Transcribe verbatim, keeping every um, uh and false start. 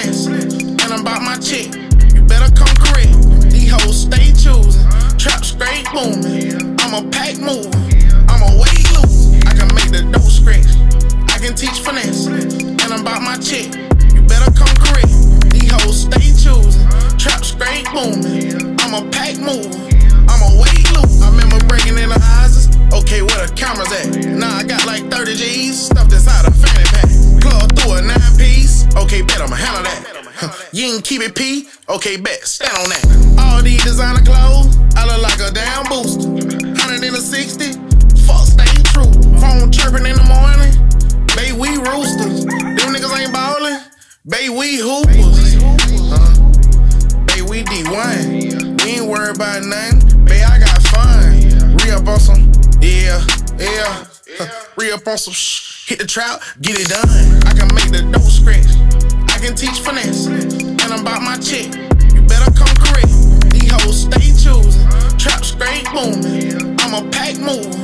finesse, and I'm about my chick. You better come correct. These hoes stay choosing. Trap straight booming. I'm a pack mover. I'm a weight loose. I can make the dough scratch. I can teach finesse, and I'm about my chick. You better come correct. These hoes stay choosing. Trap straight booming. I'm a pack mover. I'm a weight loose. I remember breaking in the houses. Okay, where the cameras at? Nah, I got like thirty G's stuffed inside a fanny pack. Plug through a nine piece. Okay, bet I'ma handle that. Huh, you ain't keep it P. Okay, bet, stand on that. All these designer clothes, I look like a damn booster. one hundred in a sixty, fuck stay true. Phone chirping in the morning, baby we roosters. Them niggas ain't ballin', baby we hoopers. Uh, baby we D one, we ain't worried about nothing. Baby I got fun. Re-up on some, yeah, yeah. Uh, Re-up on some shh, hit the trap, get it done. I can make the dough scratch. I can teach finesse, and I'm about my chick. You better come correct. These hoes stay choosing. Trap straight booming. I'm a pack mover.